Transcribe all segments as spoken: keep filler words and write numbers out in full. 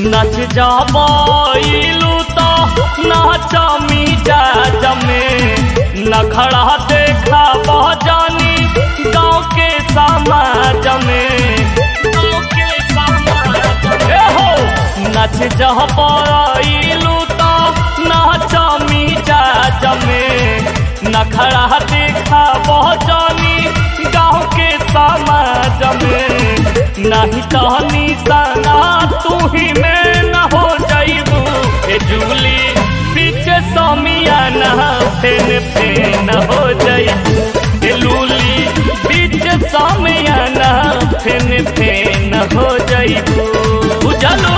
नच जाबू तो नाचा मीजा जमे नखड़ा देखा बजानी गाँव के समाज में हो नच जाबू तो नाचा मीजा जमे नखड़ा देखा बजानी गाँव के समाज में नहीं कहनी सना तू ही में न हो जाइबू ए जूली पीछे समियाना फेन फेन हो जाइबू ए लूली पीछे समियाना फेन फेन हो जाइबू बुझलू।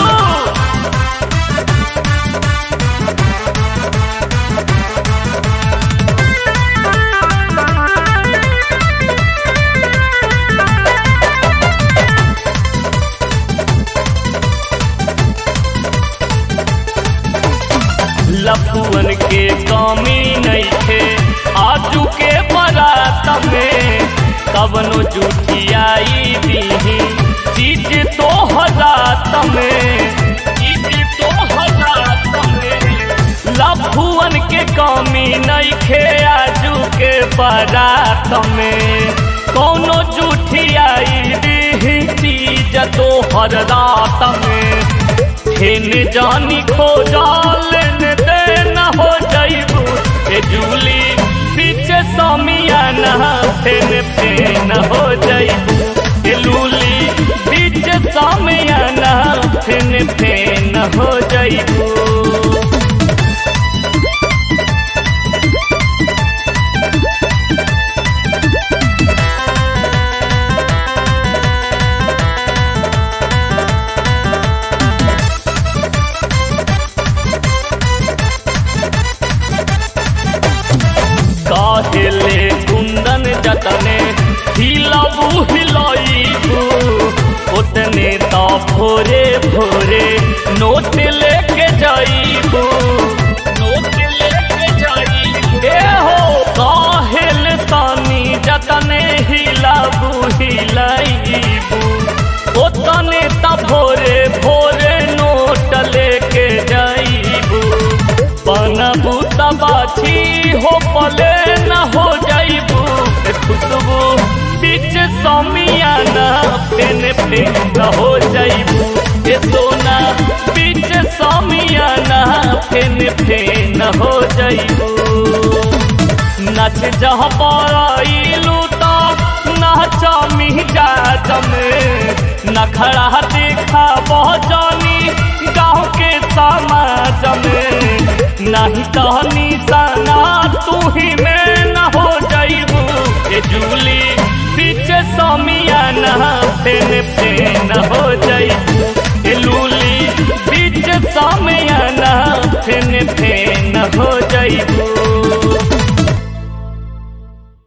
लफुअन के कमी नहीं थे आजू के बारात में कवनो जुठियाई दी चीज तो हजात में चीज तो हजात में लफुअन के कमी नहीं थे आजू के बारात में कौनो जुठियाई दी चीज तो हजात में फेन जानी खोजाल देना हो जाइबू ए जूली पीछे समियाना फेन फेन हो जाइबू ए लूली पीछे समियाना फेन फेन हो जाइबू। काहेले कुंदन जतने हिलाबू हिलाइबू उतने तो भोरे भोरे नोट लेके जाइबू नोट लेके जाइबू ए हो काहेले सानी जतने हिलाबू हिलाइबू उतने तो भोरे भोरे नोट लेके जाइबू बनबू तबाछी हो पले न हो जाइबू खुशबू बीच समियाना फेन फेन हो जाइबू ए सोना बीच समियाना फेन फेन हो जाइबू। नच जाबू तो नाचा मीजा जमे नखड़ा देखा बजानी गाँव के समाज में नहीं कहनी सना तू ही में न हो जाइबू ए जूली पीछे समियाना फेन फेन हो जाइबू।